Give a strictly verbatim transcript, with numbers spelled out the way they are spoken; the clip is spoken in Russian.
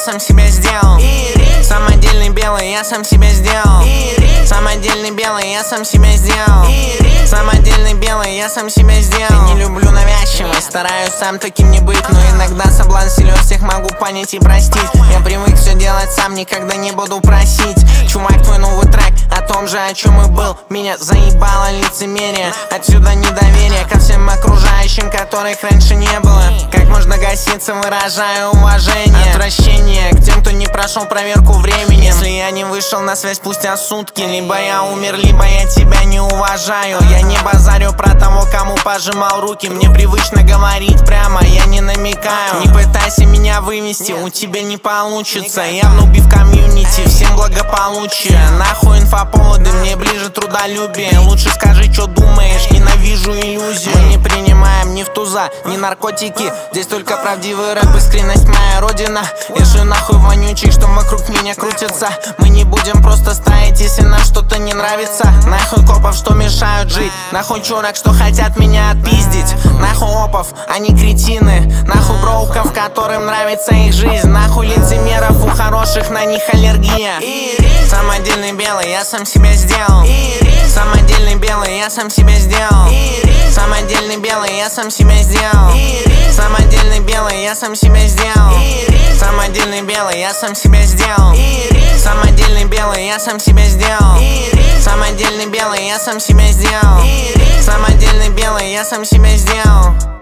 сам себя сделал. Самодельный белый, я сам себя сделал. Самодельный белый, я сам себя сделал. Самодельный белый, я сам себя сделал. Я не люблю навязчивость, стараюсь сам таким не быть, но иногда соблазн силен, всех могу понять и простить. Я привык все делать сам, никогда не буду просить. Чувак, твой новый трек о том же, о чем и был. Меня заебало лицемерие, отсюда недоверие ко всем окружающим, которых раньше не было. Как можно гаситься, выражаю уважение. Отвращение к тем, кто не прошел проверку временем. Если я не вышел на связь спустя сутки, либо я умер, либо я тебя не уважаю. Я не базарю про того, кому пожимал руки. Мне привычно говорить прямо, я не намекаю. Не пытайся меня вывести, у тебя не получится. Я в нубе в комьюнити, всем благополучие. Нахуй инфоповоды, мне ближе трудолюбие. Лучше скажи, что думаешь, ненавижу иллюзию. Мы не принимаем ни в туза, ни наркотики. Здесь только правдивый рэп, искренность моя родина. Я шлю нахуй вонючий, что вокруг меня крутится. Мы не будем просто стоять, если нам что-то не нравится. Нахуй копов, что мешают жить. Нахуй чурок, что хотят меня отпиздить. Нахуй опов, они кретины. Нахуй броуков, которым нравится их жизнь. Нахуй лицемеров, у хороших на них аллергия. Самодельный белый, я сам себя сделал. Самодельный белый, я сам себя сделал. Самодельный белый, я сам себя сделал. Самодельный белый, я сам себя сделал. Самодельный белый, я сам себя сделал. Самодельный белый, я сам себя сделал. Самодельный белый, я сам себя сделал. Самодельный белый, я сам себя сделал.